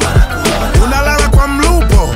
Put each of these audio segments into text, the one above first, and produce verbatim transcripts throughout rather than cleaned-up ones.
unalala kwa mlupo,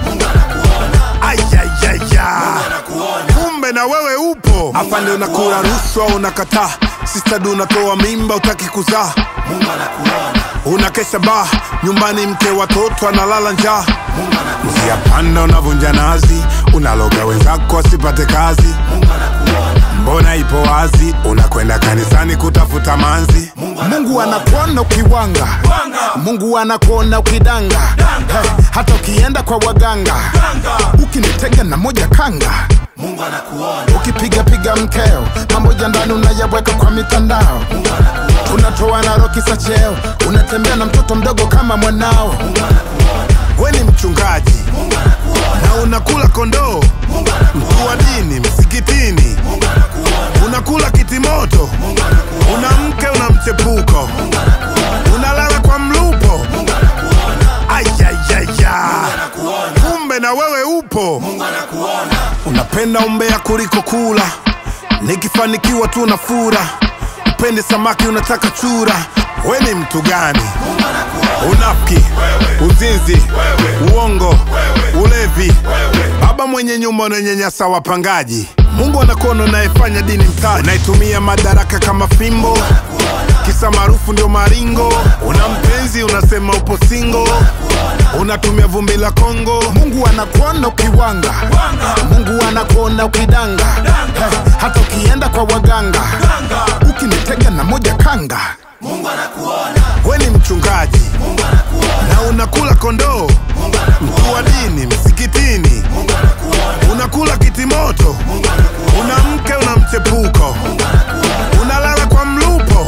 ayayaya, kumbe na wewe upo. Afande unakula rushwa unakataa, sister du unatoa mimba utaki kuzaa, unakesha ba nyumbani mke watoto analala njaa, njia panda unavunja nazi, unaloga wenzako asipate kazi, mbona ipo wazi, unakwenda kanisani kutafuta manzi. Mungu anakuona ukiwanga, Mungu anakuona ukidanga, hey, hata ukienda kwa waganga, ukinitega na moja kanga, Mungu anakuona. Ukipiga piga mkeo, mambo ya ndani unayaweka kwa mitandao, unatoa na roki sa cheo, unatembea na mtoto mdogo kama mwanao. We ni mchungaji na unakula kondoo, mtu wa dini msikitini, unakula kitimoto, una mke una mchepuko, unalala kwa mlupo, ayayaya, kumbe na wewe upo. Unapenda umbea kuliko kula, nikifanikiwa tu na fura, upende samaki unataka chura. We ni mtu gani? Unafiki, uzinzi, uongo, ulevi, baba mwenye nyumba unanyanyasa wapangaji. Mungu anakuona unayefanya dini mtaji, unaitumia madaraka kama fimbo, kisa maarufu ndio maringo. Una mpenzi unasema upo single, unatumia vumbi la Kongo. Mungu anakuona ukiwanga, Mungu anakuona ukidanga, hey, hata ukienda kwa waganga, ukinitega na moja kanga, Mungu anakuona. We ni mchungaji na unakula kondoo, mtu wa dini msikitini, unakula kitimoto, una mke una mchepuko, unalala kwa mlupo,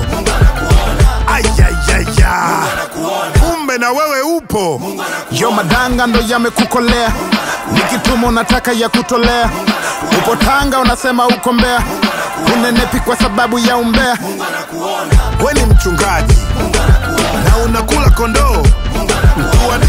ayayaya, kumbe na wewe upo. Yo madanga ndo yamekukolea, nikituma unataka ya kutolea, upo Tanga unasema uko Mbeya, unenepi kwa sababu ya umbea. We ni mchungaji na unakula kondoo, mtu wa